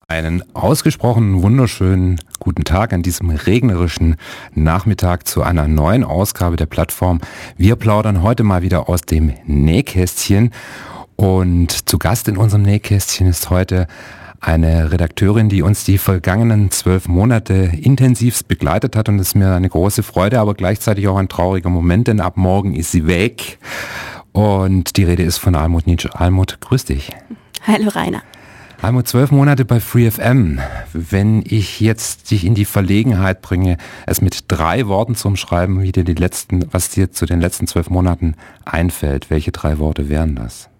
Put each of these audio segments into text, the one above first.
Einen ausgesprochen wunderschönen guten Tag an diesem regnerischen Nachmittag zu einer neuen Ausgabe der Plattform. Wir plaudern heute mal wieder aus dem Nähkästchen und zu Gast in unserem Nähkästchen ist heute eine Redakteurin, die uns die vergangenen 12 Monate intensivst begleitet hat und es ist mir eine große Freude, aber gleichzeitig auch ein trauriger Moment, denn ab morgen ist sie weg und die Rede ist von Almut Nitsch. Almut, grüß dich. Hallo Rainer. Almut, 12 Monate bei FreeFM. Wenn ich jetzt dich in die Verlegenheit bringe, es mit 3 Worten zu umschreiben, was dir zu den letzten 12 Monaten einfällt, welche 3 Worte wären das?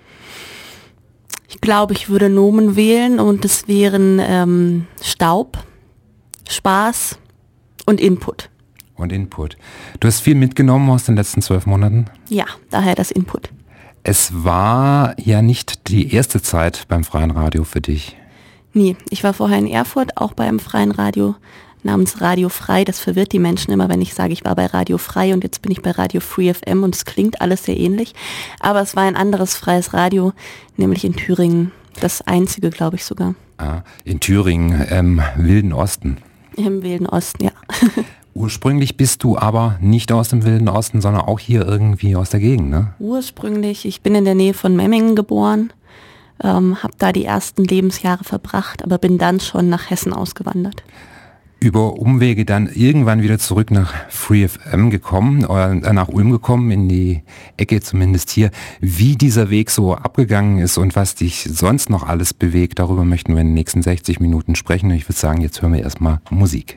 Ich glaube, ich würde Nomen wählen und es wären Staub, Spaß und Input. Und Input. Du hast viel mitgenommen aus den letzten 12 Monaten? Ja, daher das Input. Es war ja nicht die erste Zeit beim Freien Radio für dich. Nee, ich war vorher in Erfurt, auch bei einem freien Radio namens Radio Frei. Das verwirrt die Menschen immer, wenn ich sage, ich war bei Radio Frei und jetzt bin ich bei Radio Free FM und es klingt alles sehr ähnlich. Aber es war ein anderes freies Radio, nämlich in Thüringen. Das einzige, glaube ich sogar. Ah, in Thüringen, im Wilden Osten. Im Wilden Osten, ja. Ursprünglich bist du aber nicht aus dem Wilden Osten, sondern auch hier irgendwie aus der Gegend, ne? Ursprünglich, ich bin in der Nähe von Memmingen geboren, habe da die ersten Lebensjahre verbracht, aber bin dann schon nach Hessen ausgewandert. Über Umwege dann irgendwann wieder zurück nach FreeFM gekommen, oder nach Ulm gekommen, in die Ecke zumindest hier. Wie dieser Weg so abgegangen ist und was dich sonst noch alles bewegt, darüber möchten wir in den nächsten 60 Minuten sprechen. Und ich würde sagen, jetzt hören wir erstmal Musik.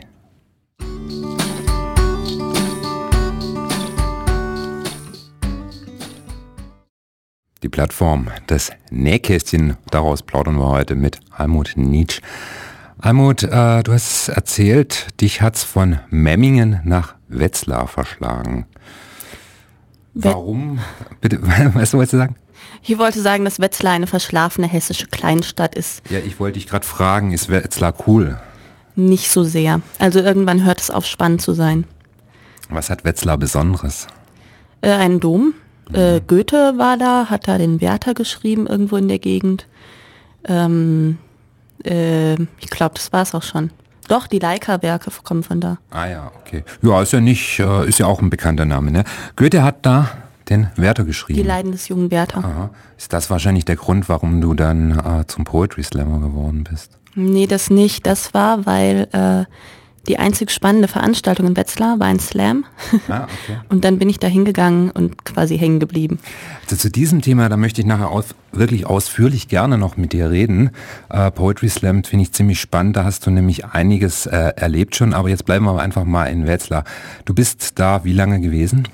Die Plattform, das Nähkästchen, daraus plaudern wir heute mit Almut Nitsch. Almut, du hast erzählt, dich hat's von Memmingen nach Wetzlar verschlagen. Warum? Bitte, was wolltest du sagen? Ich wollte sagen, dass Wetzlar eine verschlafene hessische Kleinstadt ist. Ja, ich wollte dich gerade fragen, ist Wetzlar cool? Nicht so sehr. Also irgendwann hört es auf, spannend zu sein. Was hat Wetzlar Besonderes? Ein Dom. Goethe war da, hat da den Werther geschrieben, irgendwo in der Gegend. Ich glaube, das war es auch schon. Doch, die Leica-Werke kommen von da. Ah ja, okay. Ja, ist ja auch ein bekannter Name, ne? Goethe hat da den Werther geschrieben. Die Leiden des jungen Werther. Aha. Ist das wahrscheinlich der Grund, warum du dann zum Poetry Slammer geworden bist? Nee, das nicht. Das war, weil die einzig spannende Veranstaltung in Wetzlar war ein Slam. Ah, okay. Und dann bin ich da hingegangen und quasi hängen geblieben. Also zu diesem Thema, da möchte ich nachher wirklich ausführlich gerne noch mit dir reden. Poetry Slam finde ich ziemlich spannend, da hast du nämlich einiges erlebt schon, aber jetzt bleiben wir einfach mal in Wetzlar. Du bist da wie lange gewesen?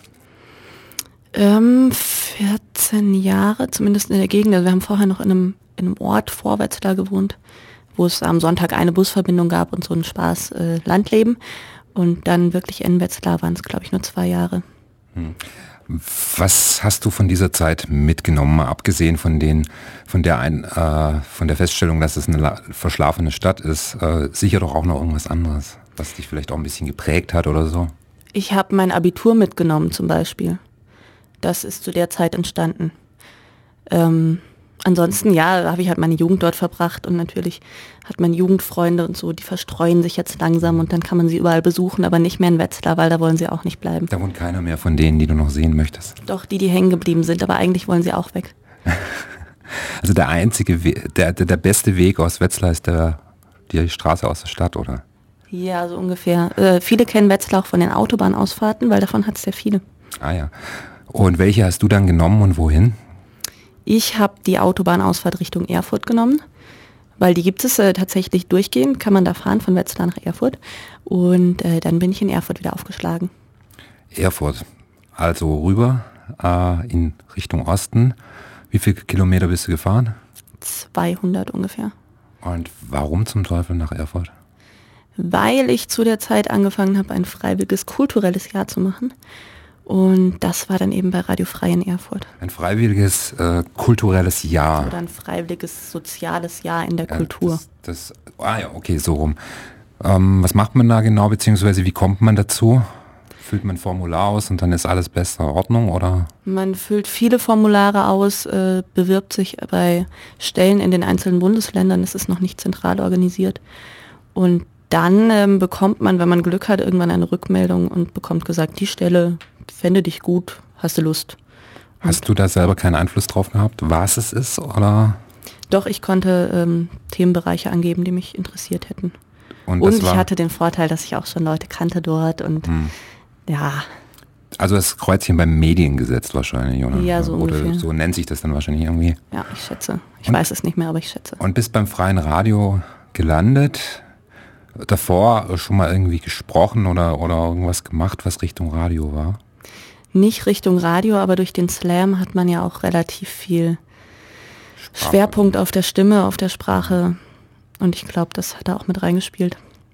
14 Jahre, zumindest in der Gegend. Also wir haben vorher noch in einem Ort vor Wetzlar gewohnt, wo es am Sonntag eine Busverbindung gab und so ein Spaß Landleben. Und dann wirklich in Wetzlar waren es, glaube ich, nur 2 Jahre. Was hast du von dieser Zeit mitgenommen, mal abgesehen von der Feststellung, dass es eine verschlafene Stadt ist? Sicher doch auch noch irgendwas anderes, was dich vielleicht auch ein bisschen geprägt hat oder so? Ich habe mein Abitur mitgenommen zum Beispiel. Das ist zu der Zeit entstanden. Ansonsten, ja, habe ich halt meine Jugend dort verbracht und natürlich hat man Jugendfreunde und so, die verstreuen sich jetzt langsam und dann kann man sie überall besuchen, aber nicht mehr in Wetzlar, weil da wollen sie auch nicht bleiben. Da wohnt keiner mehr von denen, die du noch sehen möchtest? Doch, die hängen geblieben sind, aber eigentlich wollen sie auch weg. Also der einzige, der beste Weg aus Wetzlar ist die Straße aus der Stadt, oder? Ja, so ungefähr. Viele kennen Wetzlar auch von den Autobahnausfahrten, weil davon hat es sehr viele. Ah ja. Und welche hast du dann genommen und wohin? Ich habe die Autobahnausfahrt Richtung Erfurt genommen, weil die gibt es tatsächlich durchgehend, kann man da fahren von Wetzlar nach Erfurt und dann bin ich in Erfurt wieder aufgeschlagen. Erfurt, also rüber in Richtung Osten. Wie viele Kilometer bist du gefahren? 200 ungefähr. Und warum zum Teufel nach Erfurt? Weil ich zu der Zeit angefangen habe, ein freiwilliges kulturelles Jahr zu machen. Und das war dann eben bei Radio Frei in Erfurt. Ein freiwilliges kulturelles Jahr. Oder ein freiwilliges soziales Jahr in der Kultur. Ja, okay, so rum. Was macht man da genau, beziehungsweise wie kommt man dazu? Füllt man ein Formular aus und dann ist alles bester Ordnung, oder? Man füllt viele Formulare aus, bewirbt sich bei Stellen in den einzelnen Bundesländern, es ist noch nicht zentral organisiert. Und dann bekommt man, wenn man Glück hat, irgendwann eine Rückmeldung und bekommt gesagt, die Stelle fände dich gut, hast du Lust? Hast du da selber keinen Einfluss drauf gehabt, was es ist, oder? Doch, ich konnte Themenbereiche angeben, die mich interessiert hätten. Und ich hatte den Vorteil, dass ich auch schon Leute kannte dort und ja. Also das Kreuzchen beim Medien gesetzt wahrscheinlich, oder? Ja, so oder ungefähr. So nennt sich das dann wahrscheinlich irgendwie. Ja, ich schätze. Ich weiß es nicht mehr, aber ich schätze. Und bist beim Freien Radio gelandet, davor schon mal irgendwie gesprochen oder irgendwas gemacht, was Richtung Radio war? Nicht Richtung Radio, aber durch den Slam hat man ja auch relativ viel Schwerpunkt auf der Stimme, auf der Sprache. Und ich glaube, das hat da auch mit reingespielt.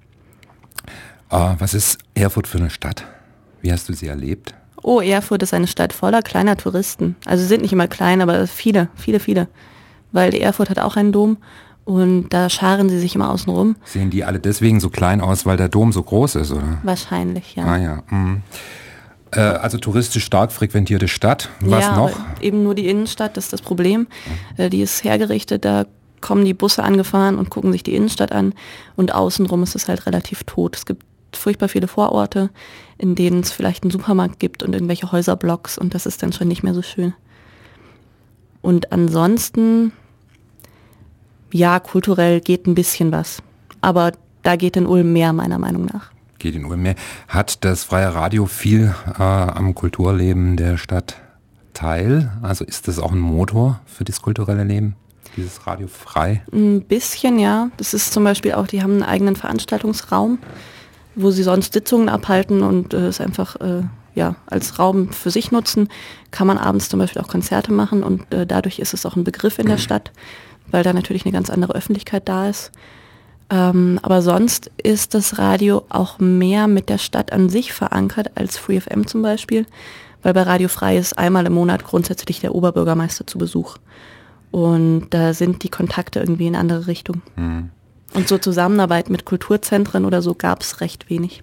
Was ist Erfurt für eine Stadt? Wie hast du sie erlebt? Oh, Erfurt ist eine Stadt voller kleiner Touristen. Also sie sind nicht immer klein, aber viele. Weil Erfurt hat auch einen Dom und da scharen sie sich immer außen rum. Sehen die alle deswegen so klein aus, weil der Dom so groß ist, oder? Wahrscheinlich, ja. Ah ja. Also touristisch stark frequentierte Stadt. Was ja, noch? Eben nur die Innenstadt, das ist das Problem. Die ist hergerichtet, da kommen die Busse angefahren und gucken sich die Innenstadt an. Und außenrum ist es halt relativ tot. Es gibt furchtbar viele Vororte, in denen es vielleicht einen Supermarkt gibt und irgendwelche Häuserblocks und das ist dann schon nicht mehr so schön. Und ansonsten, ja, kulturell geht ein bisschen was. Aber da geht in Ulm mehr, meiner Meinung nach. Geht in Ulm mehr. Hat das Freie Radio viel am Kulturleben der Stadt teil? Also ist das auch ein Motor für das kulturelle Leben, dieses Radio frei? Ein bisschen, ja. Das ist zum Beispiel auch, die haben einen eigenen Veranstaltungsraum, wo sie sonst Sitzungen abhalten und es einfach als Raum für sich nutzen. Kann man abends zum Beispiel auch Konzerte machen und dadurch ist es auch ein Begriff in der Stadt, weil da natürlich eine ganz andere Öffentlichkeit da ist. Aber sonst ist das Radio auch mehr mit der Stadt an sich verankert als Free FM zum Beispiel, weil bei Radio Frei ist einmal im Monat grundsätzlich der Oberbürgermeister zu Besuch. Und da sind die Kontakte irgendwie in andere Richtungen. Mhm. Und so Zusammenarbeit mit Kulturzentren oder so gab es recht wenig.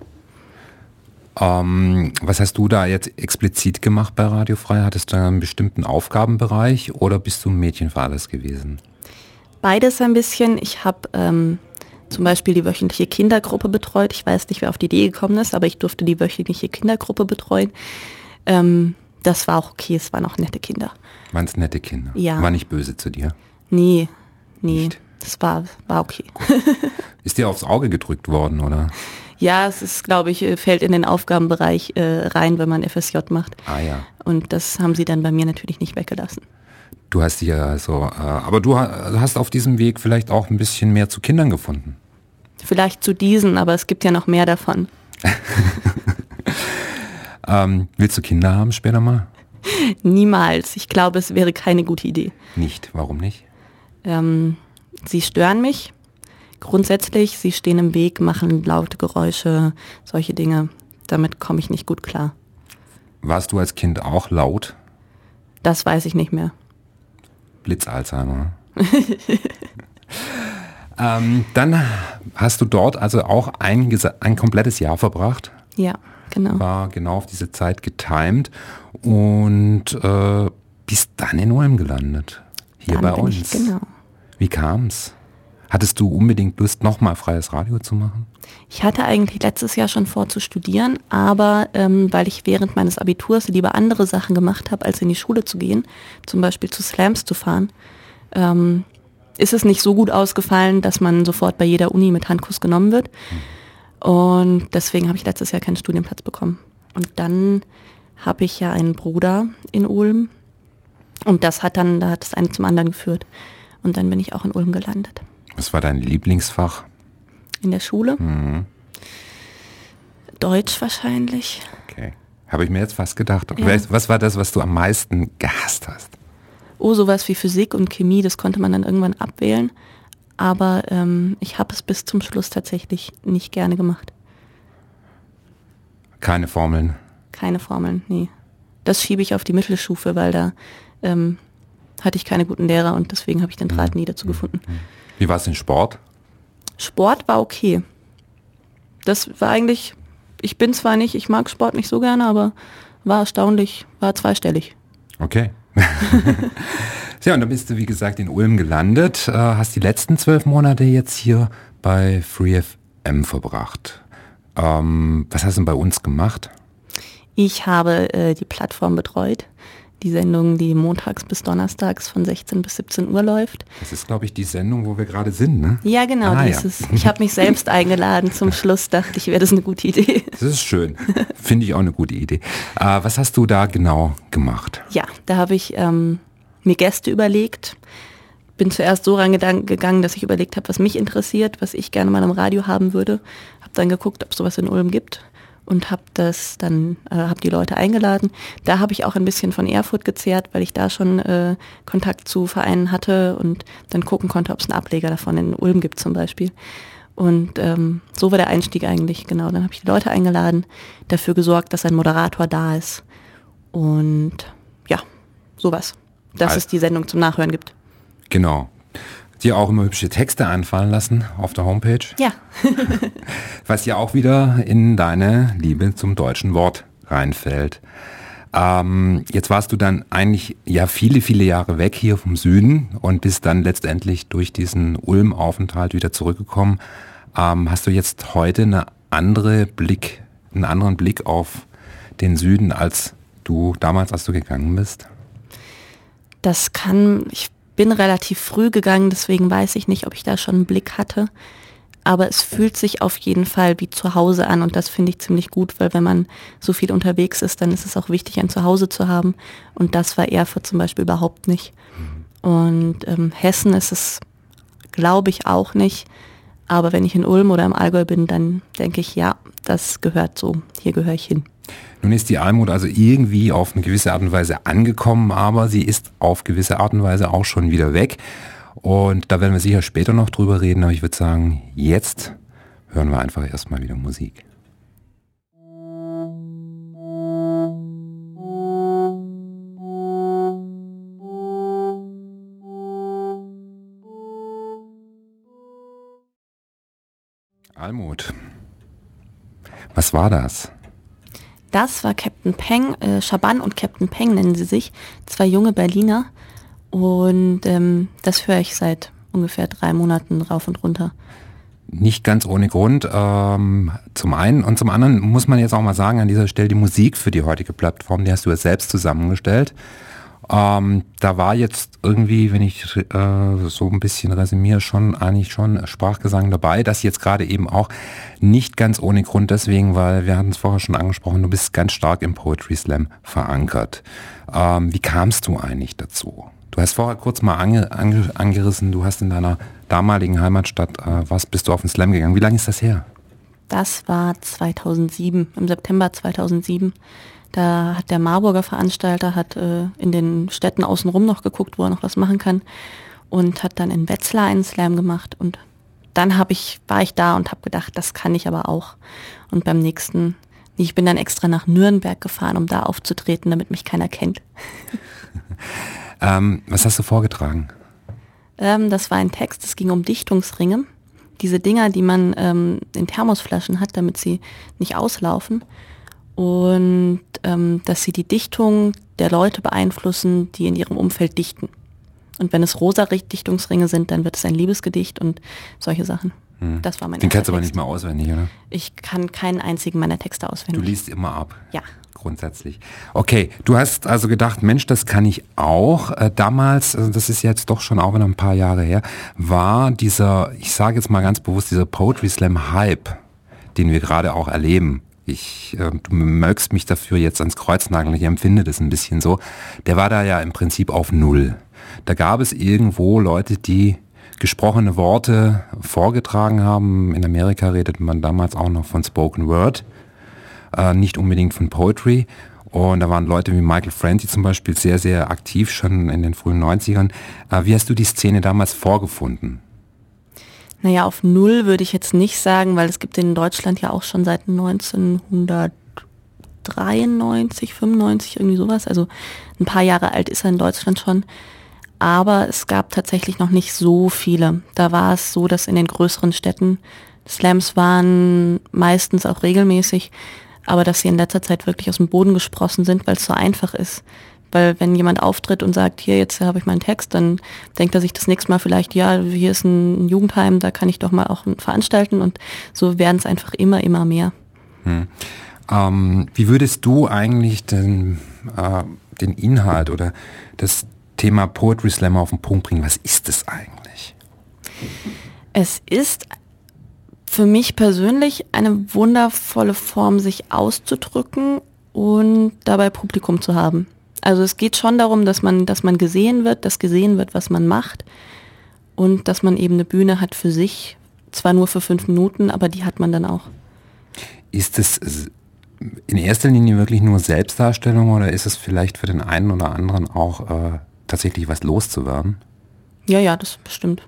Was hast du da jetzt explizit gemacht bei Radio Frei? Hattest du einen bestimmten Aufgabenbereich oder bist du ein Mädchen für alles gewesen? Beides ein bisschen. Ich habe zum Beispiel die wöchentliche Kindergruppe betreut. Ich weiß nicht, wer auf die Idee gekommen ist, aber ich durfte die wöchentliche Kindergruppe betreuen. Das war auch okay, es waren auch nette Kinder. Waren es nette Kinder? Ja. War nicht böse zu dir? Nee. Nicht? Das war okay. Ist dir aufs Auge gedrückt worden, oder? Ja, es ist, glaube ich, fällt in den Aufgabenbereich rein, wenn man FSJ macht. Ah ja. Und das haben sie dann bei mir natürlich nicht weggelassen. Du hast dich ja so, aber du hast auf diesem Weg vielleicht auch ein bisschen mehr zu Kindern gefunden. Vielleicht zu diesen, aber es gibt ja noch mehr davon. Willst du Kinder haben später mal? Niemals. Ich glaube, es wäre keine gute Idee. Nicht? Warum nicht? Sie stören mich. Grundsätzlich, sie stehen im Weg, machen laute Geräusche, solche Dinge. Damit komme ich nicht gut klar. Warst du als Kind auch laut? Das weiß ich nicht mehr. Blitz-Alzheimer. Dann hast du dort also auch ein komplettes Jahr verbracht. Ja, genau. War genau auf diese Zeit getimed und bist dann in Ulm gelandet. Hier bei uns. Genau. Wie kam's? Hattest du unbedingt Lust, nochmal freies Radio zu machen? Ich hatte eigentlich letztes Jahr schon vor zu studieren, aber weil ich während meines Abiturs lieber andere Sachen gemacht habe, als in die Schule zu gehen, zum Beispiel zu Slams zu fahren, ist es nicht so gut ausgefallen, dass man sofort bei jeder Uni mit Handkuss genommen wird. Und deswegen habe ich letztes Jahr keinen Studienplatz bekommen. Und dann habe ich ja einen Bruder in Ulm und da hat das eine zum anderen geführt. Und dann bin ich auch in Ulm gelandet. Was war dein Lieblingsfach? In der Schule? Deutsch wahrscheinlich. Okay. Habe ich mir jetzt fast gedacht. Ja. Was war das, was du am meisten gehasst hast? Oh, sowas wie Physik und Chemie, das konnte man dann irgendwann abwählen. Aber ich habe es bis zum Schluss tatsächlich nicht gerne gemacht. Keine Formeln? Keine Formeln, nee. Das schiebe ich auf die Mittelstufe, weil da hatte ich keine guten Lehrer und deswegen habe ich den Draht nie dazu gefunden. Wie war es in Sport? Sport war okay. Das war eigentlich ich mag Sport nicht so gerne, aber war erstaunlich, war zweistellig. Okay. Ja, und dann bist du, wie gesagt, in Ulm gelandet, hast die letzten 12 Monate jetzt hier bei FreeFM verbracht. Was hast du denn bei uns gemacht? Ich habe die Plattform betreut. Die Sendung, die montags bis donnerstags von 16 bis 17 Uhr läuft. Das ist, glaube ich, die Sendung, wo wir gerade sind, ne? Ja, genau. Ich habe mich selbst eingeladen. Zum Schluss dachte ich, wäre das eine gute Idee. Das ist schön. Finde ich auch eine gute Idee. Was hast du da genau gemacht? Ja, da habe ich mir Gäste überlegt. Bin zuerst so rangegangen, dass ich überlegt habe, was mich interessiert, was ich gerne mal im Radio haben würde. Habe dann geguckt, ob es sowas in Ulm gibt. Und habe die Leute eingeladen. Da habe ich auch ein bisschen von Erfurt gezehrt, weil ich da schon Kontakt zu Vereinen hatte und dann gucken konnte, ob es einen Ableger davon in Ulm gibt zum Beispiel. Und so war der Einstieg eigentlich, genau. Dann habe ich die Leute eingeladen, dafür gesorgt, dass ein Moderator da ist. Und ja, sowas. Dass es die Sendung zum Nachhören gibt. Genau. Dir auch immer hübsche Texte einfallen lassen auf der Homepage. Ja. Was ja auch wieder in deine Liebe zum deutschen Wort reinfällt. Jetzt warst du dann eigentlich ja viele, viele Jahre weg hier vom Süden und bist dann letztendlich durch diesen Ulm-Aufenthalt wieder zurückgekommen. Hast du jetzt heute einen anderen Blick auf den Süden als du damals, als du gegangen bist? Ich bin relativ früh gegangen, deswegen weiß ich nicht, ob ich da schon einen Blick hatte. Aber es fühlt sich auf jeden Fall wie zu Hause an und das finde ich ziemlich gut, weil wenn man so viel unterwegs ist, dann ist es auch wichtig, ein Zuhause zu haben. Und das war Erfurt zum Beispiel überhaupt nicht. Und Hessen ist es, glaube ich, auch nicht. Aber wenn ich in Ulm oder im Allgäu bin, dann denke ich, ja, das gehört so. Hier gehöre ich hin. Nun ist die Almut also irgendwie auf eine gewisse Art und Weise angekommen, aber sie ist auf gewisse Art und Weise auch schon wieder weg. Und da werden wir sicher später noch drüber reden, aber ich würde sagen, jetzt hören wir einfach erstmal wieder Musik. Almut, was war das? Das war Captain Peng, Schaban und Captain Peng nennen sie sich, 2 junge Berliner. Und das höre ich seit ungefähr 3 Monaten rauf und runter. Nicht ganz ohne Grund, zum einen. Und zum anderen muss man jetzt auch mal sagen, an dieser Stelle die Musik für die heutige Plattform, die hast du ja selbst zusammengestellt. Da war jetzt irgendwie, wenn ich so ein bisschen resümiere, eigentlich schon Sprachgesang dabei. Das jetzt gerade eben auch nicht ganz ohne Grund deswegen, weil wir hatten es vorher schon angesprochen, du bist ganz stark im Poetry Slam verankert. Wie kamst du eigentlich dazu? Du hast vorher kurz mal angerissen, du hast in deiner damaligen Heimatstadt, bist du auf den Slam gegangen. Wie lange ist das her? Das war 2007, im September 2007. Da hat der Marburger Veranstalter in den Städten außenrum noch geguckt, wo er noch was machen kann und hat dann in Wetzlar einen Slam gemacht und dann war ich da und habe gedacht, das kann ich aber auch. Und beim nächsten, ich bin dann extra nach Nürnberg gefahren, um da aufzutreten, damit mich keiner kennt. Was hast du vorgetragen? Das war ein Text, es ging um Dichtungsringe. Diese Dinger, die man in Thermosflaschen hat, damit sie nicht auslaufen. Und dass sie die Dichtung der Leute beeinflussen, die in ihrem Umfeld dichten. Und wenn es rosa Dichtungsringe sind, dann wird es ein Liebesgedicht und solche Sachen. Das war mein Den kannst du aber nicht mehr auswendig, oder? Ich kann keinen einzigen meiner Texte auswendig. Du liest immer ab? Ja. Grundsätzlich. Okay, du hast also gedacht, Mensch, das kann ich auch. Damals, also das ist jetzt doch schon auch wieder ein paar Jahre her, war dieser, ich sage jetzt mal ganz bewusst, dieser Poetry Slam Hype, den wir gerade auch erleben. Du mögst mich dafür jetzt ans Kreuz nageln, ich empfinde das ein bisschen so. Der war da ja im Prinzip auf Null. Da gab es irgendwo Leute, die gesprochene Worte vorgetragen haben. In Amerika redet man damals auch noch von Spoken Word, nicht unbedingt von Poetry. Und da waren Leute wie Michael Franti zum Beispiel sehr, sehr aktiv, schon in den frühen 90ern. Wie hast du die Szene damals vorgefunden? Naja, auf Null würde ich jetzt nicht sagen, weil es gibt in Deutschland ja auch schon seit 1993, 95, irgendwie sowas. Also ein paar Jahre alt ist er in Deutschland schon. Aber es gab tatsächlich noch nicht so viele. Da war es so, dass in den größeren Städten Slams waren meistens auch regelmäßig, aber dass sie in letzter Zeit wirklich aus dem Boden gesprossen sind, weil es so einfach ist. Weil wenn jemand auftritt und sagt, hier, jetzt habe ich meinen Text, dann denkt er sich das nächste Mal vielleicht, ja, hier ist ein Jugendheim, da kann ich doch mal auch veranstalten, und so werden es einfach immer mehr. Wie würdest du eigentlich den Inhalt oder das Thema Poetry Slam auf den Punkt bringen? Was ist es eigentlich? Es ist für mich persönlich eine wundervolle Form, sich auszudrücken und dabei Publikum zu haben. Also es geht schon darum, dass man gesehen wird, dass gesehen wird, was man macht, und dass man eben eine Bühne hat für sich, zwar nur für 5 Minuten, aber die hat man dann auch. Ist es in erster Linie wirklich nur Selbstdarstellung oder ist es vielleicht für den einen oder anderen auch tatsächlich was loszuwerden? Ja, das bestimmt.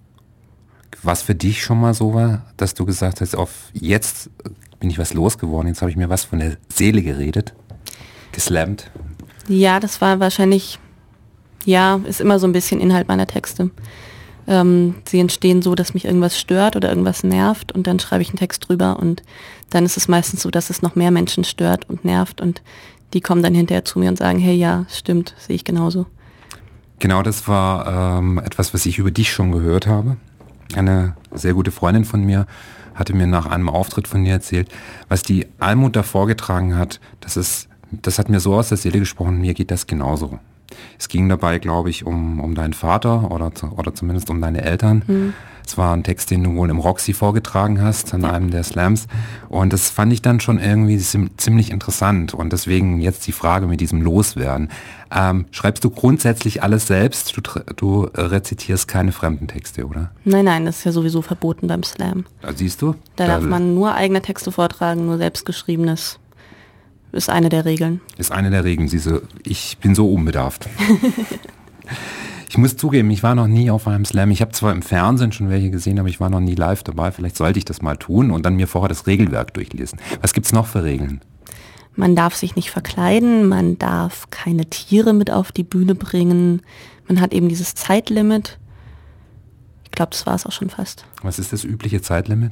Was für dich schon mal so war, dass du gesagt hast, jetzt bin ich was losgeworden, jetzt habe ich mir was von der Seele geredet, geslammt? Ja, das war wahrscheinlich, ist immer so ein bisschen Inhalt meiner Texte. Sie entstehen so, dass mich irgendwas stört oder irgendwas nervt, und dann schreibe ich einen Text drüber, und dann ist es meistens so, dass es noch mehr Menschen stört und nervt, und die kommen dann hinterher zu mir und sagen, hey, ja, stimmt, sehe ich genauso. Genau, das war etwas, was ich über dich schon gehört habe. Eine sehr gute Freundin von mir hatte mir nach einem Auftritt von dir erzählt, was die Almut da vorgetragen hat, das hat mir so aus der Seele gesprochen, mir geht das genauso. Es ging dabei, glaube ich, um deinen Vater oder zumindest um deine Eltern. Es war ein Text, den du wohl im Roxy vorgetragen hast, an einem der Slams. Und das fand ich dann schon irgendwie ziemlich interessant. Und deswegen jetzt die Frage mit diesem Loswerden. Schreibst du grundsätzlich alles selbst? Du rezitierst keine fremden Texte, oder? Nein, das ist ja sowieso verboten beim Slam. Siehst du? Da darf man nur eigene Texte vortragen, nur selbstgeschriebenes. Ist eine der Regeln. Ist eine der Regeln. Ich bin so unbedarft. Ich muss zugeben, ich war noch nie auf einem Slam. Ich habe zwar im Fernsehen schon welche gesehen, aber ich war noch nie live dabei. Vielleicht sollte ich das mal tun und dann mir vorher das Regelwerk durchlesen. Was gibt's noch für Regeln? Man darf sich nicht verkleiden, man darf keine Tiere mit auf die Bühne bringen. Man hat eben dieses Zeitlimit. Ich glaube, das war es auch schon fast. Was ist das übliche Zeitlimit?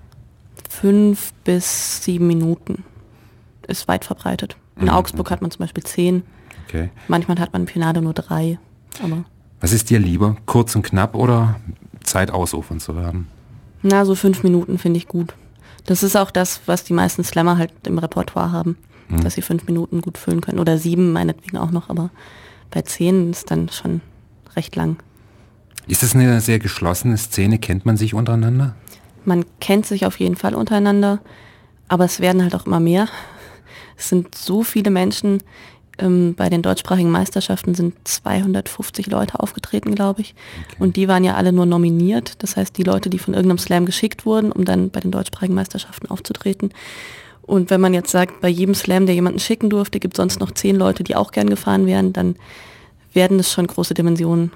5 bis 7 Minuten. Ist weit verbreitet. In Augsburg hat man zum Beispiel 10. Okay. Manchmal hat man in Pinade nur 3. Aber was ist dir lieber? Kurz und knapp oder Zeit ausufern zu werden? So 5 Minuten finde ich gut. Das ist auch das, was die meisten Slammer halt im Repertoire haben. Dass sie 5 Minuten gut füllen können. Oder 7 meinetwegen auch noch, aber bei 10 ist dann schon recht lang. Ist es eine sehr geschlossene Szene? Kennt man sich untereinander? Man kennt sich auf jeden Fall untereinander, aber es werden halt auch immer mehr. Es sind so viele Menschen, bei den deutschsprachigen Meisterschaften sind 250 Leute aufgetreten, glaube ich. Okay. Und die waren ja alle nur nominiert. Das heißt, die Leute, die von irgendeinem Slam geschickt wurden, um dann bei den deutschsprachigen Meisterschaften aufzutreten. Und wenn man jetzt sagt, bei jedem Slam, der jemanden schicken durfte, gibt es sonst noch 10 Leute, die auch gern gefahren wären, dann werden das schon große Dimensionen.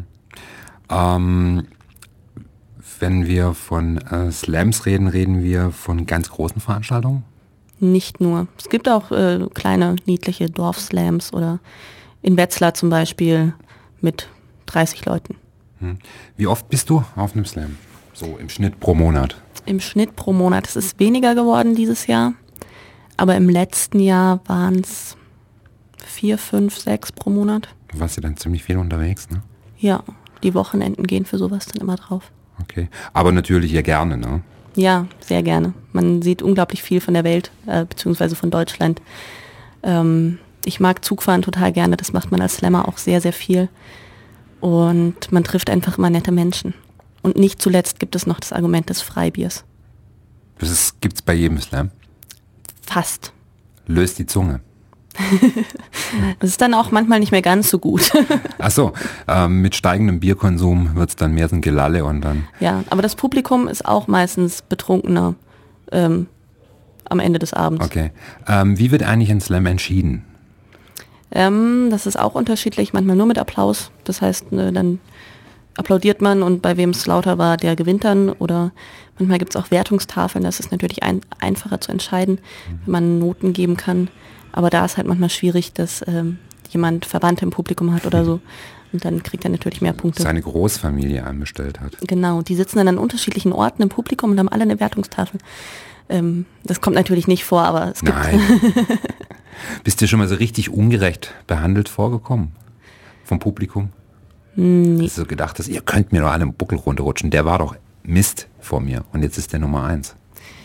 Wenn wir von Slams reden wir von ganz großen Veranstaltungen? Nicht nur. Es gibt auch kleine, niedliche Dorfslams oder in Wetzlar zum Beispiel mit 30 Leuten. Wie oft bist du auf einem Slam? So im Schnitt pro Monat? Im Schnitt pro Monat. Es ist weniger geworden dieses Jahr, aber im letzten Jahr waren es 4, 5, 6 pro Monat. Du warst ja dann ziemlich viel unterwegs, ne? Ja, die Wochenenden gehen für sowas dann immer drauf. Okay, aber natürlich ja gerne, ne? Ja, sehr gerne. Man sieht unglaublich viel von der Welt, beziehungsweise von Deutschland. Ich mag Zugfahren total gerne, das macht man als Slammer auch sehr, sehr viel. Und man trifft einfach immer nette Menschen. Und nicht zuletzt gibt es noch das Argument des Freibiers. Das gibt's bei jedem Slam? Fast. Löst die Zunge. Das ist dann auch manchmal nicht mehr ganz so gut. Ach so, mit steigendem Bierkonsum wird es dann mehr so ein Gelalle und dann... Ja, aber das Publikum ist auch meistens betrunkener am Ende des Abends. Okay. Wie wird eigentlich ein Slam entschieden? Das ist auch unterschiedlich, manchmal nur mit Applaus. Das heißt, dann applaudiert man und bei wem es lauter war, der gewinnt dann. Oder manchmal gibt es auch Wertungstafeln, das ist natürlich einfacher zu entscheiden, wenn man Noten geben kann. Aber da ist halt manchmal schwierig, dass jemand Verwandte im Publikum hat oder so. Und dann kriegt er natürlich mehr Punkte. Seine Großfamilie anbestellt hat. Genau, die sitzen dann an unterschiedlichen Orten im Publikum und haben alle eine Wertungstafel. Das kommt natürlich nicht vor, aber es gibt... Nein. Bist du schon mal so richtig ungerecht behandelt vorgekommen vom Publikum? Nee. Hast du so gedacht, dass ihr könnt mir doch alle im Buckel runterrutschen. Der war doch Mist vor mir und jetzt ist der Nummer 1.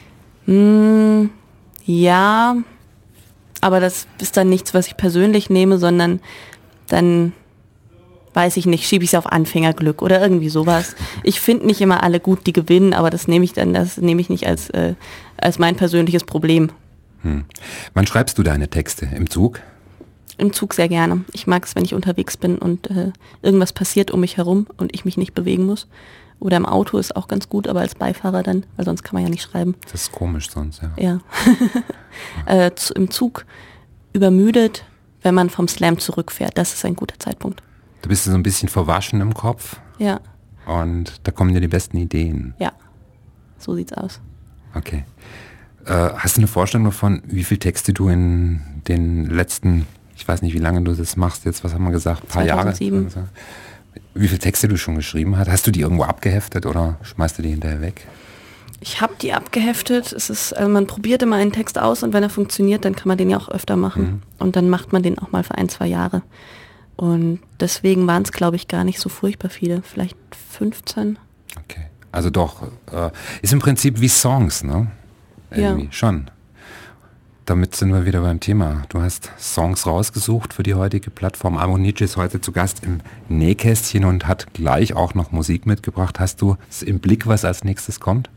Ja, aber das ist dann nichts, was ich persönlich nehme, sondern dann, weiß ich nicht, schiebe ich es auf Anfängerglück oder irgendwie sowas. Ich finde nicht immer alle gut, die gewinnen, aber das nehme ich nicht als mein persönliches Problem. Wann schreibst du deine Texte? Im Zug? Im Zug sehr gerne. Ich mag es, wenn ich unterwegs bin und irgendwas passiert um mich herum und ich mich nicht bewegen muss. Oder im Auto ist auch ganz gut, aber als Beifahrer dann, weil sonst kann man ja nicht schreiben. Das ist komisch sonst, ja. Ja. Im Zug übermüdet, wenn man vom Slam zurückfährt. Das ist ein guter Zeitpunkt. Du bist so ein bisschen verwaschen im Kopf. Ja. Und da kommen dir die besten Ideen. Ja, so sieht's aus. Okay. Hast du eine Vorstellung davon, wie viele Texte du in den letzten, ich weiß nicht, wie lange du das machst jetzt, was haben wir gesagt, paar 2007. Jahre? Wie viele Texte du schon geschrieben hast? Hast du die irgendwo abgeheftet oder schmeißt du die hinterher weg? Ich habe die abgeheftet. Man probiert immer einen Text aus und wenn er funktioniert, dann kann man den ja auch öfter machen. Und dann macht man den auch mal für 1-2 Jahre. Und deswegen waren es, glaube ich, gar nicht so furchtbar viele. Vielleicht 15. Okay. Also doch, ist im Prinzip wie Songs, ne? Irgendwie Ja. schon. Damit sind wir wieder beim Thema. Du hast Songs rausgesucht für die heutige Plattform. Almut Nitsch ist heute zu Gast im Nähkästchen und hat gleich auch noch Musik mitgebracht. Hast du es im Blick, was als nächstes kommt?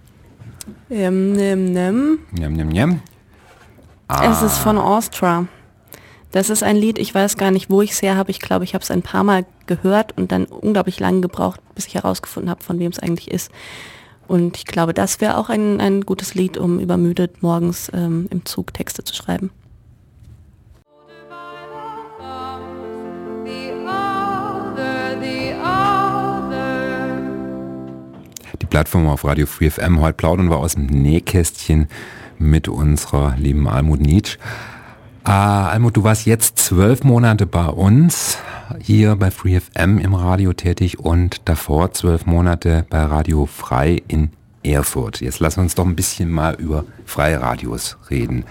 Njam, njam, njam. Es ist von Austria. Das ist ein Lied, ich weiß gar nicht, wo ich es her habe. Ich glaube, ich habe es ein paar Mal gehört und dann unglaublich lange gebraucht, bis ich herausgefunden habe, von wem es eigentlich ist. Und ich glaube, das wäre auch ein gutes Lied, um übermüdet morgens im Zug Texte zu schreiben. Die Plattform auf Radio Free FM. Heute plaudern wir aus dem Nähkästchen mit unserer lieben Almut Nitsch. Almut, du warst jetzt 12 Monate bei uns hier bei Free FM im Radio tätig und davor 12 Monate bei Radio Frei in Erfurt. Jetzt lass uns doch ein bisschen mal über freie Radios reden.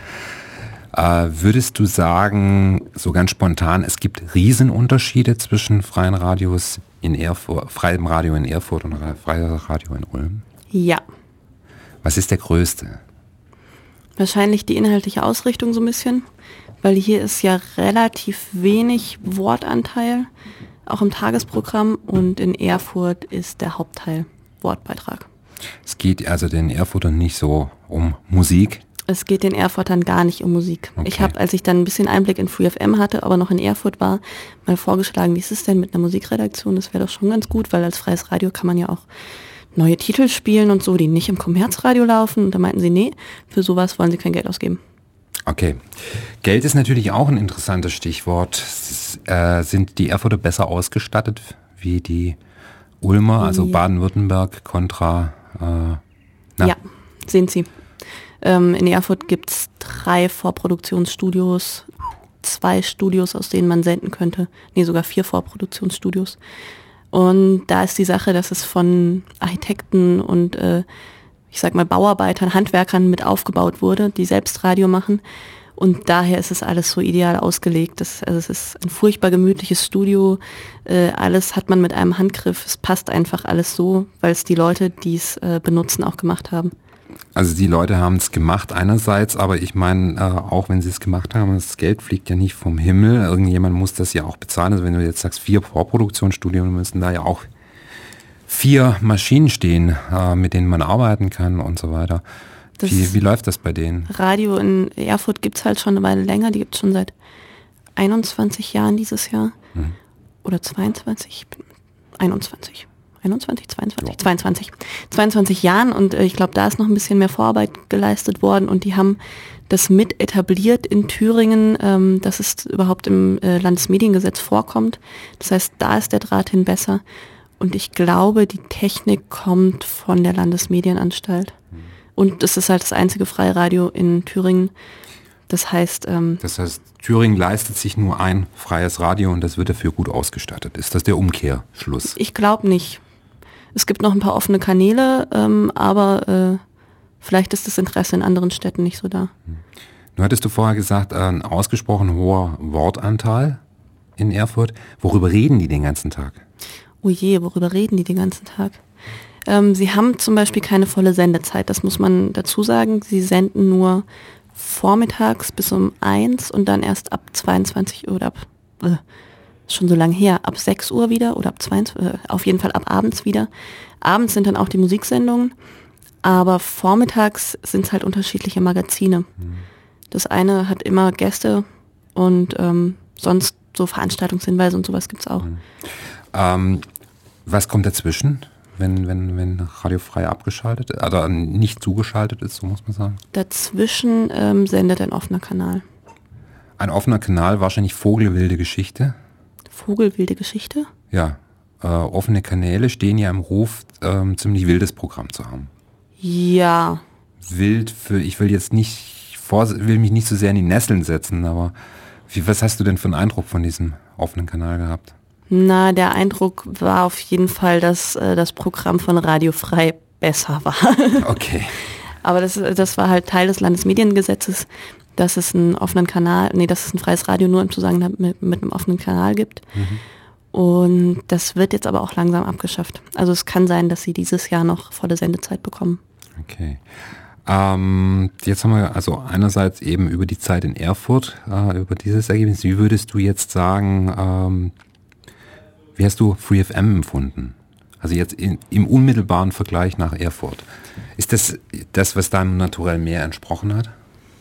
Würdest du sagen, so ganz spontan, es gibt Riesenunterschiede zwischen freien Radios in Erfurt, freiem Radio in Erfurt und freiem Radio in Ulm? Ja. Was ist der größte? Wahrscheinlich die inhaltliche Ausrichtung so ein bisschen, weil hier ist ja relativ wenig Wortanteil, auch im Tagesprogramm, und in Erfurt ist der Hauptteil Wortbeitrag. Es geht also den Erfurtern nicht so um Musik? Es geht den Erfurtern gar nicht um Musik. Okay. Ich habe, als ich dann ein bisschen Einblick in Free FM hatte, aber noch in Erfurt war, mal vorgeschlagen, wie ist es denn mit einer Musikredaktion? Das wäre doch schon ganz gut, weil als freies Radio kann man ja auch neue Titel spielen und so, die nicht im Kommerzradio laufen. Und da meinten sie, nee, für sowas wollen sie kein Geld ausgeben. Okay. Geld ist natürlich auch ein interessantes Stichwort. Sind die Erfurter besser ausgestattet wie die Ulmer, also Baden-Württemberg kontra... Ja, sind sie. In Erfurt gibt es 3 Vorproduktionsstudios, 2 Studios, aus denen man senden könnte. Nee, sogar 4 Vorproduktionsstudios. Und da ist die Sache, dass es von Architekten und ich sag mal Bauarbeitern, Handwerkern mit aufgebaut wurde, die selbst Radio machen. Und daher ist es alles so ideal ausgelegt. Es ist ein furchtbar gemütliches Studio. Alles hat man mit einem Handgriff. Es passt einfach alles so, weil es die Leute, die es benutzen, auch gemacht haben. Also die Leute haben es gemacht einerseits, aber ich meine, auch wenn sie es gemacht haben, das Geld fliegt ja nicht vom Himmel. Irgendjemand muss das ja auch bezahlen. Also wenn du jetzt sagst, 4 Vorproduktionsstudien, müssen da ja auch 4 Maschinen stehen, mit denen man arbeiten kann und so weiter. Wie läuft das bei denen? Radio in Erfurt gibt es halt schon eine Weile länger. Die gibt es schon seit 21 Jahren dieses Jahr. Oder 22? 21. 21, 22, ja. 22 Jahren, und ich glaube, da ist noch ein bisschen mehr Vorarbeit geleistet worden und die haben das mit etabliert in Thüringen, dass es überhaupt im Landesmediengesetz vorkommt. Das heißt, da ist der Draht hin besser und ich glaube, die Technik kommt von der Landesmedienanstalt und es ist halt das einzige Freiradio in Thüringen, Das heißt, Thüringen leistet sich nur ein freies Radio und das wird dafür gut ausgestattet. Ist das der Umkehrschluss? Ich glaube nicht. Es gibt noch ein paar offene Kanäle, aber vielleicht ist das Interesse in anderen Städten nicht so da. Nun hattest du vorher gesagt, ein ausgesprochen hoher Wortanteil in Erfurt. Worüber reden die den ganzen Tag? Oh je, worüber reden die den ganzen Tag? Sie haben zum Beispiel keine volle Sendezeit, das muss man dazu sagen. Sie senden nur vormittags bis um 1 und dann erst ab 22 Uhr oder schon so lange her, ab 6 Uhr wieder oder ab 22, auf jeden Fall ab abends wieder. Abends sind dann auch die Musiksendungen, aber vormittags sind es halt unterschiedliche Magazine. Das eine hat immer Gäste und sonst so Veranstaltungshinweise und sowas gibt es auch. Was kommt dazwischen, wenn Radio Frei abgeschaltet ist, oder nicht zugeschaltet ist, so muss man sagen? Dazwischen sendet ein offener Kanal. Ein offener Kanal, wahrscheinlich Vogelwilde Geschichte. Vogelwilde Geschichte? Ja, offene Kanäle stehen ja im Ruf, ziemlich wildes Programm zu haben. Ja. Wild ich will mich nicht so sehr in die Nesseln setzen, aber was hast du denn für einen Eindruck von diesem offenen Kanal gehabt? Na, der Eindruck war auf jeden Fall, dass das Programm von Radio Frei besser war. Okay. Aber das war halt Teil des Landesmediengesetzes, dass es einen offenen Kanal, dass es ein freies Radio nur im Zusammenhang mit einem offenen Kanal gibt. Und das wird jetzt aber auch langsam abgeschafft. Also es kann sein, dass sie dieses Jahr noch volle Sendezeit bekommen. Okay. Jetzt haben wir also einerseits eben über die Zeit in Erfurt, über dieses Ergebnis. Wie würdest du jetzt sagen, wie hast du Free FM empfunden? Also jetzt im unmittelbaren Vergleich nach Erfurt. Ist das, was deinem Naturell mehr entsprochen hat?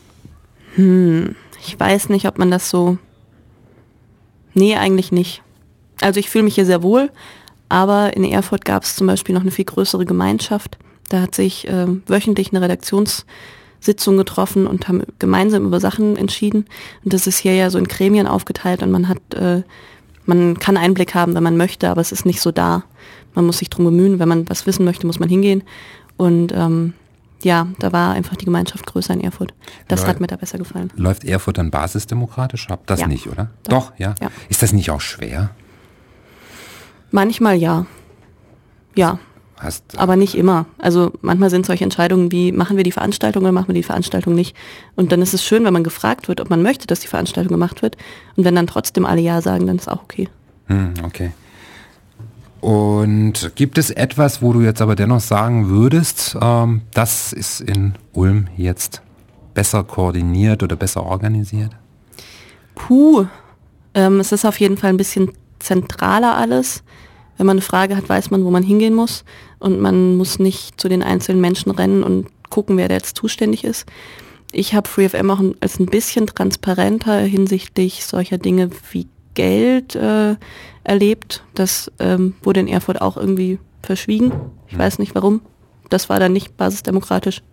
Ich weiß nicht, ob man das so... Nee, eigentlich nicht. Also ich fühle mich hier sehr wohl, aber in Erfurt gab es zum Beispiel noch eine viel größere Gemeinschaft. Da hat sich wöchentlich eine Redaktionssitzung getroffen und haben gemeinsam über Sachen entschieden. Und das ist hier ja so in Gremien aufgeteilt und man kann Einblick haben, wenn man möchte, aber es ist nicht so da. Man muss sich drum bemühen, wenn man was wissen möchte, muss man hingehen. Und da war einfach die Gemeinschaft größer in Erfurt. Das hat mir da besser gefallen. Läuft Erfurt dann basisdemokratisch ab? Das nicht, oder? Doch, ja. Ist das nicht auch schwer? Manchmal ja. Ja. Aber nicht immer. Also manchmal sind solche Entscheidungen wie, machen wir die Veranstaltung oder machen wir die Veranstaltung nicht. Und dann ist es schön, wenn man gefragt wird, ob man möchte, dass die Veranstaltung gemacht wird. Und wenn dann trotzdem alle Ja sagen, dann ist auch okay. Okay. Und gibt es etwas, wo du jetzt aber dennoch sagen würdest, das ist in Ulm jetzt besser koordiniert oder besser organisiert? Es ist auf jeden Fall ein bisschen zentraler alles. Wenn man eine Frage hat, weiß man, wo man hingehen muss und man muss nicht zu den einzelnen Menschen rennen und gucken, wer da jetzt zuständig ist. Ich habe Free FM auch als ein bisschen transparenter hinsichtlich solcher Dinge wie Geld erlebt. Das wurde in Erfurt auch irgendwie verschwiegen. Ich weiß nicht warum. Das war dann nicht basisdemokratisch.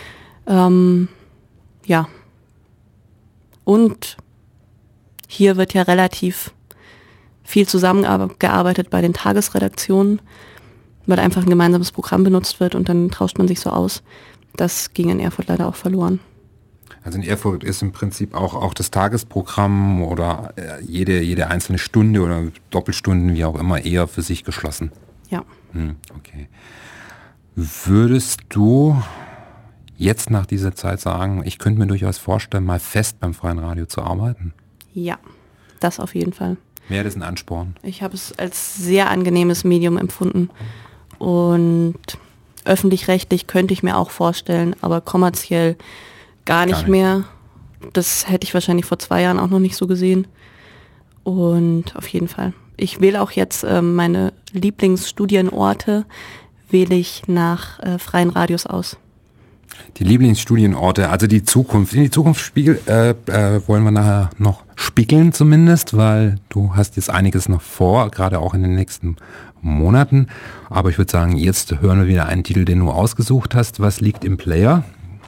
Ja. Und hier wird ja relativ viel zusammengearbeitet bei den Tagesredaktionen, weil einfach ein gemeinsames Programm benutzt wird und dann tauscht man sich so aus. Das ging in Erfurt leider auch verloren. Also in Erfurt ist im Prinzip auch das Tagesprogramm oder jede einzelne Stunde oder Doppelstunden, wie auch immer, eher für sich geschlossen. Ja. Okay. Würdest du jetzt nach dieser Zeit sagen, ich könnte mir durchaus vorstellen, mal fest beim Freien Radio zu arbeiten? Ja, das auf jeden Fall. Wäre das ein Ansporn? Ich habe es als sehr angenehmes Medium empfunden und öffentlich-rechtlich könnte ich mir auch vorstellen, aber kommerziell gar nicht mehr. Das hätte ich wahrscheinlich vor 2 Jahren auch noch nicht so gesehen. Und auf jeden Fall. Ich wähle auch jetzt meine Lieblingsstudienorte, wähle ich nach freien Radios aus. Die Lieblingsstudienorte, also die Zukunft. In die Zukunft wollen wir nachher noch spiegeln zumindest, weil du hast jetzt einiges noch vor, gerade auch in den nächsten Monaten. Aber ich würde sagen, jetzt hören wir wieder einen Titel, den du ausgesucht hast. Was liegt im Player?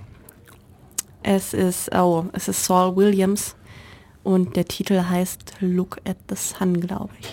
Es ist Saul Williams und der Titel heißt Look at the Sun, glaube ich.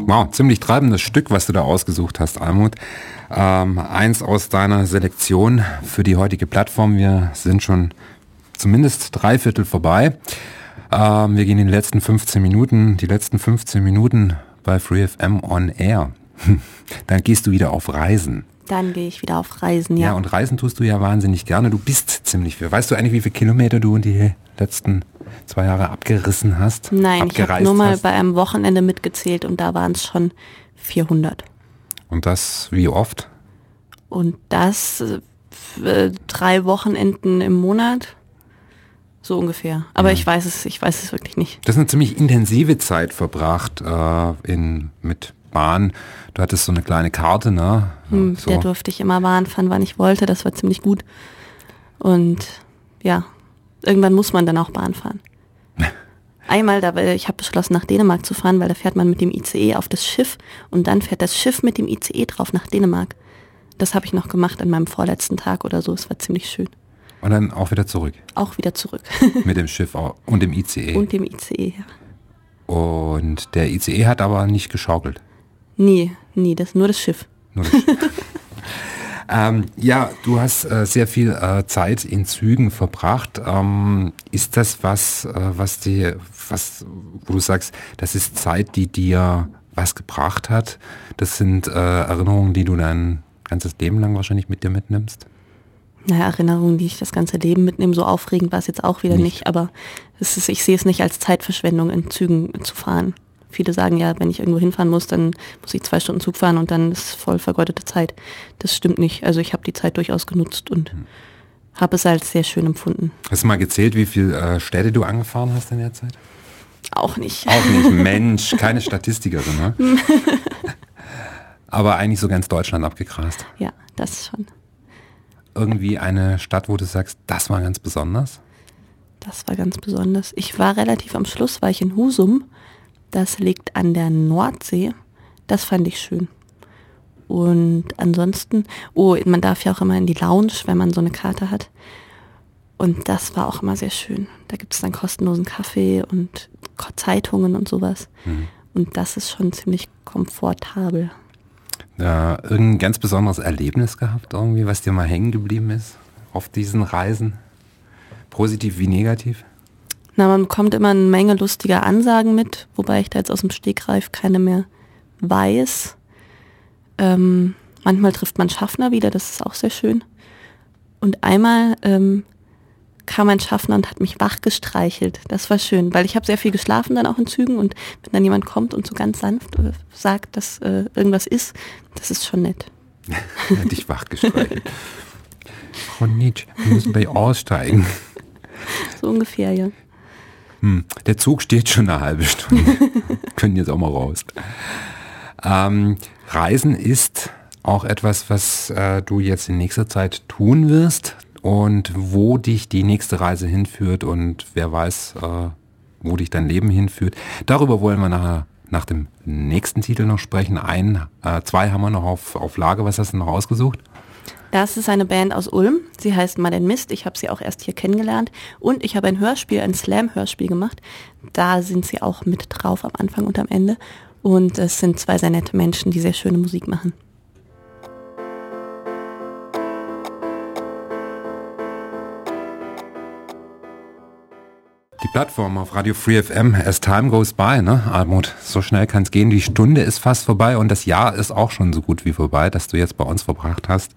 Wow, ziemlich treibendes Stück, was du da ausgesucht hast, Almut. Eins aus deiner Selektion für die heutige Plattform. Wir sind schon zumindest 3/4 vorbei. Wir gehen in die letzten 15 Minuten bei FreeFM on Air. Dann gehst du wieder auf Reisen. Dann gehe ich wieder auf Reisen, ja. Ja, und Reisen tust du ja wahnsinnig gerne. Du bist ziemlich viel. Weißt du eigentlich, wie viele Kilometer du in die letzten 2 Jahre abgerissen hast? Nein, ich habe nur mal bei einem Wochenende mitgezählt und da waren es schon 400. Und das wie oft? Und das 3 Wochenenden im Monat, so ungefähr. Aber ich weiß es wirklich nicht. Das ist eine ziemlich intensive Zeit verbracht mit Bahn. Du hattest so eine kleine Karte, ne? So. Da durfte ich immer Bahn fahren, wann ich wollte. Das war ziemlich gut. Und ja, irgendwann muss man dann auch Bahn fahren. Einmal, ich habe beschlossen, nach Dänemark zu fahren, weil da fährt man mit dem ICE auf das Schiff und dann fährt das Schiff mit dem ICE drauf nach Dänemark. Das habe ich noch gemacht an meinem vorletzten Tag oder so. Es war ziemlich schön. Und dann auch wieder zurück? Auch wieder zurück. Mit dem Schiff und dem ICE? Und dem ICE, ja. Und der ICE hat aber nicht geschaukelt? Nie, nur das Schiff. Nur das Schiff. Ja, du hast sehr viel Zeit in Zügen verbracht. Ist das wo du sagst, das ist Zeit, die dir was gebracht hat? Das sind Erinnerungen, die du dein ganzes Leben lang wahrscheinlich mit dir mitnimmst? Naja, Erinnerungen, die ich das ganze Leben mitnehme. So aufregend war es jetzt auch wieder nicht. Aber ich sehe es nicht als Zeitverschwendung, in Zügen zu fahren. Viele sagen ja, wenn ich irgendwo hinfahren muss, dann muss ich 2 Stunden Zug fahren und dann ist voll vergeudete Zeit. Das stimmt nicht. Also ich habe die Zeit durchaus genutzt und habe es als sehr schön empfunden. Hast du mal gezählt, wie viele Städte du angefahren hast in der Zeit? Auch nicht. Auch nicht, Mensch, keine Statistikerin, ne? Aber eigentlich so ganz Deutschland abgegrast. Ja, das schon. Irgendwie eine Stadt, wo du sagst, das war ganz besonders? Das war ganz besonders. Ich war relativ am Schluss, war ich in Husum. Das liegt an der Nordsee. Das fand ich schön. Und ansonsten, man darf ja auch immer in die Lounge, wenn man so eine Karte hat. Und das war auch immer sehr schön. Da gibt es dann kostenlosen Kaffee und Zeitungen und sowas. Und das ist schon ziemlich komfortabel. Irgendein ganz besonderes Erlebnis gehabt, irgendwie, was dir mal hängen geblieben ist auf diesen Reisen? Positiv wie negativ? Na, man bekommt immer eine Menge lustiger Ansagen mit, wobei ich da jetzt aus dem Stegreif keine mehr weiß. Manchmal trifft man Schaffner wieder, das ist auch sehr schön. Und einmal kam ein Schaffner und hat mich wach gestreichelt. Das war schön, weil ich habe sehr viel geschlafen dann auch in Zügen und wenn dann jemand kommt und so ganz sanft sagt, dass irgendwas ist, das ist schon nett. Hat dich wach gestreichelt. Frau Nitsch, wir müssen gleich aussteigen. So ungefähr, ja. Der Zug steht schon eine halbe Stunde. Können jetzt auch mal raus. Reisen ist auch etwas, was du jetzt in nächster Zeit tun wirst und wo dich die nächste Reise hinführt und wer weiß, wo dich dein Leben hinführt. Darüber wollen wir nachher nach dem nächsten Titel noch sprechen. 2 haben wir noch auf Lager. Was hast du noch ausgesucht? Das ist eine Band aus Ulm. Sie heißt Mal den Mist. Ich habe sie auch erst hier kennengelernt. Und ich habe ein Slam-Hörspiel gemacht. Da sind sie auch mit drauf am Anfang und am Ende. Und es sind 2 sehr nette Menschen, die sehr schöne Musik machen. Die Plattform auf Radio Free FM, as time goes by, ne, Almut? So schnell kann es gehen. Die Stunde ist fast vorbei und das Jahr ist auch schon so gut wie vorbei, das du jetzt bei uns verbracht hast.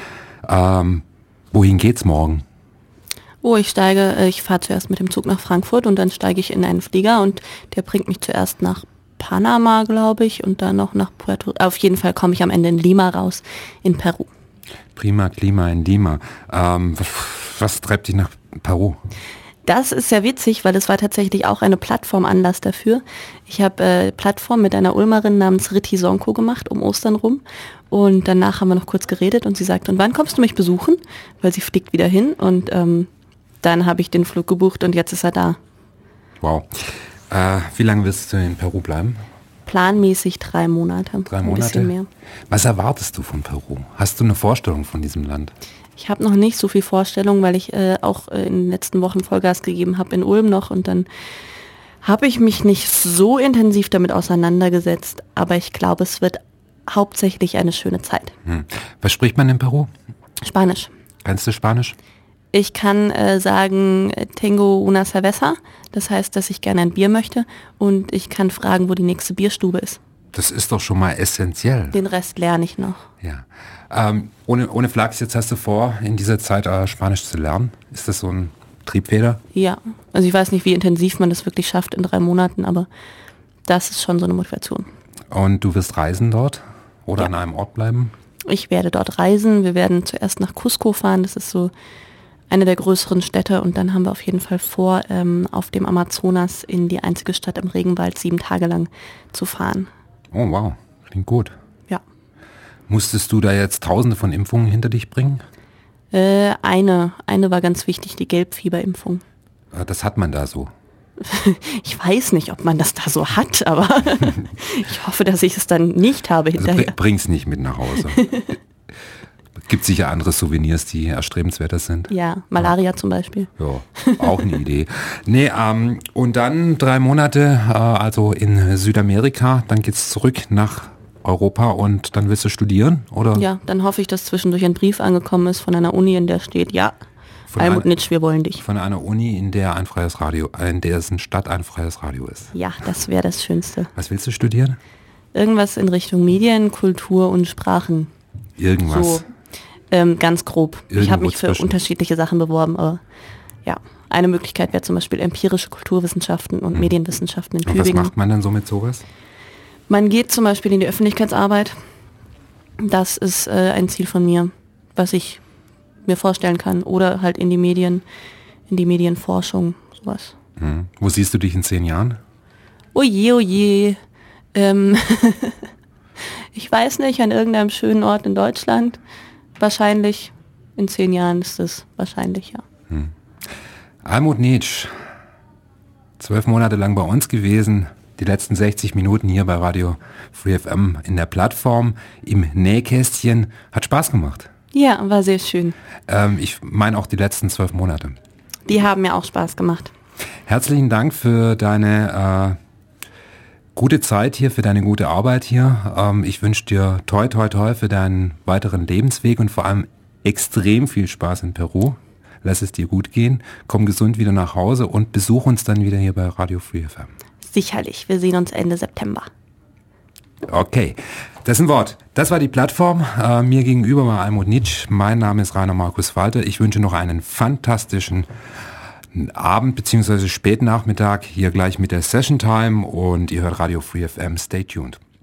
Wohin geht's morgen? Ich fahre zuerst mit dem Zug nach Frankfurt und dann steige ich in einen Flieger und der bringt mich zuerst nach Panama, glaube ich, und dann noch nach Puerto. Auf jeden Fall komme ich am Ende in Lima raus, in Peru. Prima Klima in Lima. Was treibt dich nach Peru? Das ist sehr witzig, weil es war tatsächlich auch eine Plattformanlass dafür. Ich habe Plattform mit einer Ulmerin namens Ritti Sonko gemacht, um Ostern rum. Und danach haben wir noch kurz geredet und sie sagte, und wann kommst du mich besuchen? Weil sie fliegt wieder hin und dann habe ich den Flug gebucht und jetzt ist er da. Wow. Wie lange wirst du in Peru bleiben? Planmäßig 3 Monate. 3 Monate? Ein bisschen mehr. Was erwartest du von Peru? Hast du eine Vorstellung von diesem Land? Ich habe noch nicht so viel Vorstellung, weil ich auch in den letzten Wochen Vollgas gegeben habe in Ulm noch und dann Habe ich mich nicht so intensiv damit auseinandergesetzt, aber ich glaube, es wird hauptsächlich eine schöne Zeit. Was spricht man in Peru? Spanisch. Kannst du Spanisch? Ich kann sagen, tengo una cerveza, das heißt, dass ich gerne ein Bier möchte und ich kann fragen, wo die nächste Bierstube ist. Das ist doch schon mal essentiell. Den Rest lerne ich noch. Ja. Ohne Flachs, jetzt hast du vor, in dieser Zeit Spanisch zu lernen. Ist das so ein Triebfeder? Ja, also ich weiß nicht, wie intensiv man das wirklich schafft in 3 Monaten, aber das ist schon so eine Motivation. Und du wirst reisen dort oder an einem Ort bleiben? Ich werde dort reisen. Wir werden zuerst nach Cusco fahren. Das ist so eine der größeren Städte. Und dann haben wir auf jeden Fall vor, auf dem Amazonas in die einzige Stadt im Regenwald 7 Tage lang zu fahren. Oh wow, klingt gut. Ja. Musstest du da jetzt Tausende von Impfungen hinter dich bringen? Eine war ganz wichtig, die Gelbfieberimpfung. Das hat man da so. Ich weiß nicht, ob man das da so hat, aber ich hoffe, dass ich es dann nicht habe hinterher. Also bring's nicht mit nach Hause. Gibt sicher andere Souvenirs, die erstrebenswerter sind. Ja, Malaria zum Beispiel. Ja, auch eine Idee. Nee, und dann 3 Monate, also in Südamerika, dann geht's zurück nach Europa und dann willst du studieren, oder? Ja, dann hoffe ich, dass zwischendurch ein Brief angekommen ist von einer Uni, in der steht, ja, Almut Nitsch, wir wollen dich. Von einer Uni, in der ein freies Radio, in dessen Stadt ein freies Radio ist. Ja, das wäre das Schönste. Was willst du studieren? Irgendwas in Richtung Medien, Kultur und Sprachen. Irgendwas. So, ganz grob. Ich habe mich zwischen. für unterschiedliche Sachen beworben, aber ja. Eine Möglichkeit wäre zum Beispiel empirische Kulturwissenschaften und Medienwissenschaften in Und Tübingen. was macht man dann so mit sowas? Man geht zum Beispiel in die Öffentlichkeitsarbeit. Das ist ein Ziel von mir, was ich mir vorstellen kann. Oder halt in die Medien, in die Medienforschung, sowas. Wo siehst du dich in 10 Jahren? Oje, oje. Ich weiß nicht, an irgendeinem schönen Ort in Deutschland. Wahrscheinlich in 10 Jahren ist es wahrscheinlich, ja. Almut Nitsch, 12 Monate lang bei uns gewesen. Die letzten 60 Minuten hier bei Radio Free FM in der Plattform im Nähkästchen. Hat Spaß gemacht. Ja, war sehr schön. Ich meine auch die letzten 12 Monate. Die haben mir auch Spaß gemacht. Herzlichen Dank für deine gute Zeit hier, für deine gute Arbeit hier. Ich wünsche dir toi toi toi für deinen weiteren Lebensweg und vor allem extrem viel Spaß in Peru. Lass es dir gut gehen. Komm gesund wieder nach Hause und besuch uns dann wieder hier bei Radio Free FM. Sicherlich. Wir sehen uns Ende September. Okay, das ist ein Wort. Das war die Plattform. Mir gegenüber war Almut Nitsch. Mein Name ist Rainer Markus Walter. Ich wünsche noch einen fantastischen Abend bzw. Spätnachmittag hier gleich mit der Session Time und ihr hört Radio Free FM. Stay tuned.